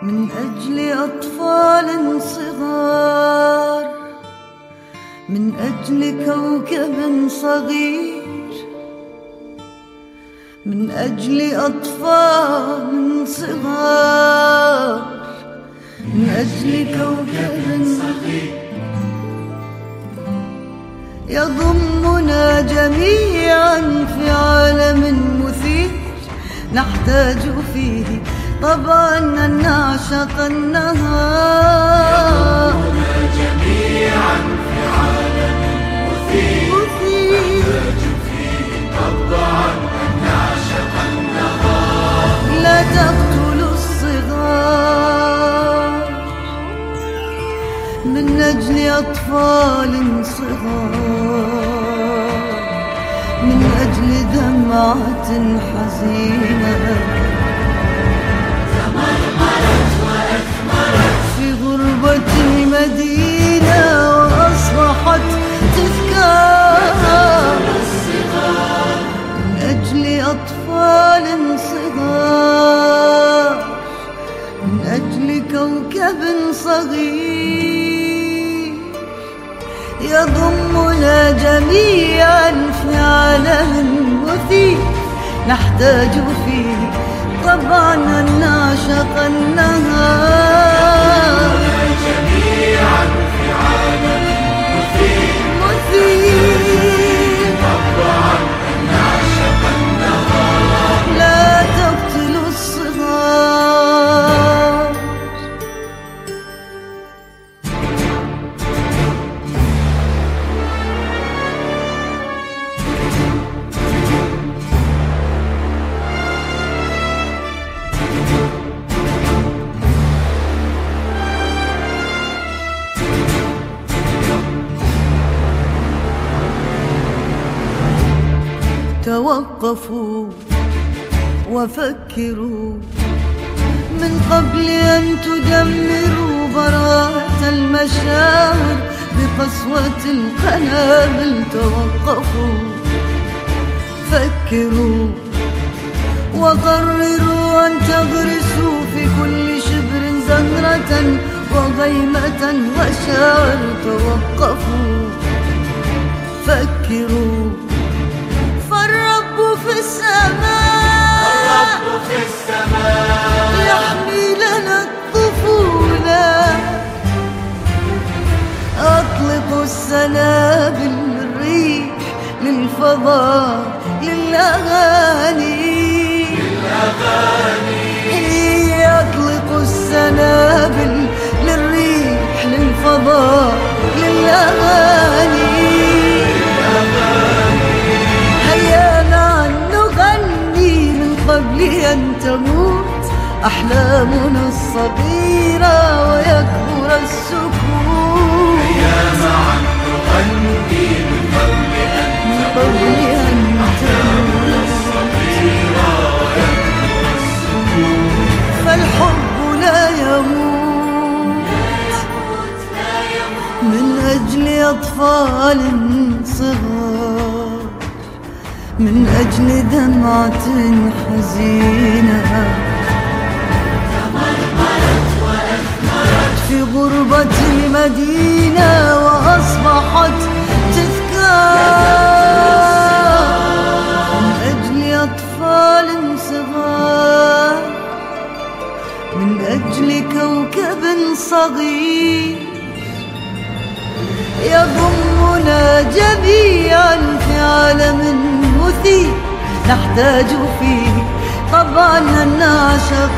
من أجل أطفال صغار، من أجل كوكب صغير، من أجل أطفال صغار، من أجل كوكب صغير يضمنا جميعا في عالم مثير نحتاج فيه طبعا أن نعشق النهار. يضمنا جميعا في عالم مثير نحتاج فيه طبعا أن نعشق النهار. لا تقتلوا الصغار من أجل أطفال صغار، من أجل دمعة حزينة تمرمرت وأثمرت في غربة المدينة وأصبحت تذكار. من أجل أطفال صغار، من أجل كوكب صغير يضمنا جميعا في عالم مثير نحتاج فيه طبعا أن نعشق النهار. جميعا في عالم مثير طبعا أن نعشق النهار. لا تقتلوا الصغار. توقفوا وفكروا من قبل أن تدمروا براءة المشاعر بقسوة القنابل. توقفوا، فكروا وقرروا أن تغرسوا في كل شبر زهرة وغيمة وشعر. توقفوا، فكروا، فالرب في السماء، الرب في السماء يحمي لنا الطفولة. أطلقوا السنابل للريح للفضاء للأغاني. أطلقوا السنابل للريح للفضاء للأغاني. هيا معا نغني من قبل أن تموت أحلامنا الصغيرة ويكبر السكوت. هيا معا نغني من قبل أن تموت أحلامنا الصغيرة ويكبر السكوت. فالحب لا يموت من أجل أطفال صغار، من أجل دمعة حزينة تمرمرت وأثمرت في غربة المدينة وأصبحت تذكار. من أجل أطفال صغار، من أجل كوكب صغير يضمنا جميعا في عالم مثير نحتاج فيه طبعا أن نعشق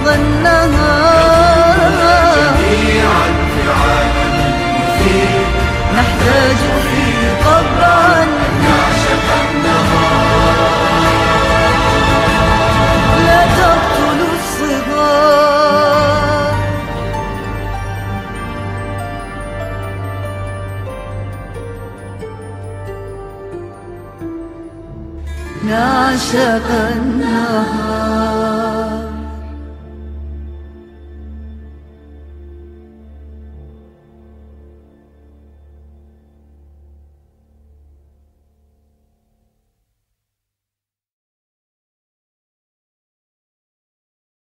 النهار. جميعا في عالم مثير نحتاج فيه طبعا أن نعشق النهار. لا تقتلوا الصغار. نعشق النهار.